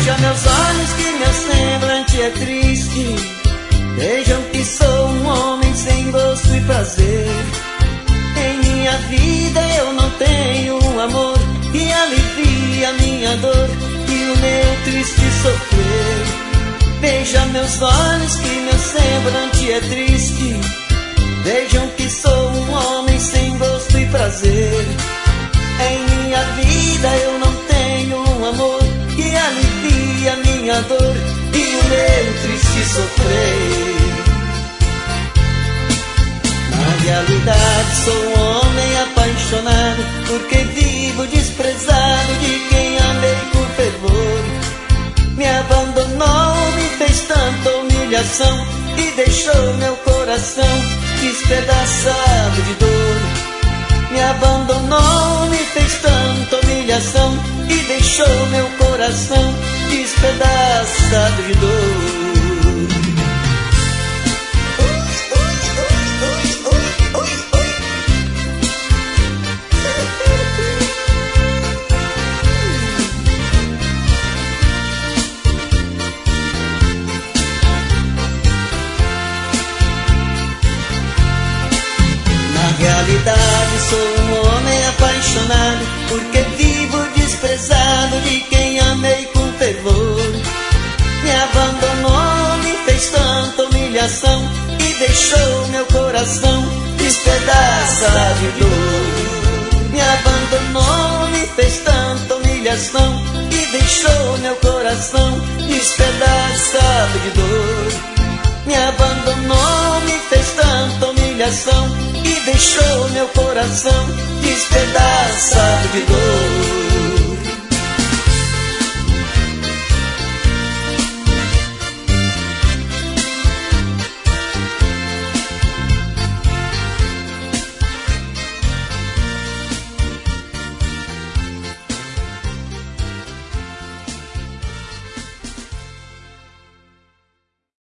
Veja meus olhos que meu semblante é triste. Vejam que sou um homem sem gosto e prazer. Em minha vida eu não tenho um amor que alivie a minha dor e o meu triste sofrer. Veja meus olhos que meu semblante é triste. Vejam que sou um homem sem gosto e prazer. Em minha vida eu não tenho um amor que alivie a minha dor e o meu triste sofrer. Na realidade sou um homem apaixonado, porque vivo desprezado de quem amei com fervor. Me abandonou, me fez tanta humilhação e deixou meu coração despedaçado de dor. Me abandonou, me fez tanta humilhação e deixou meu coração despedaçado de dor. Na realidade sou um homem apaixonado, porque vivo desprezado de quem amei com fervor. Me abandonou, me fez tanta humilhação e deixou meu coração despedaçado de dor. Me abandonou, me fez tanta humilhação e deixou meu coração despedaçado de dor. Me abandonou, me fez tanta humilhação e deixou meu coração despedaçado de dor.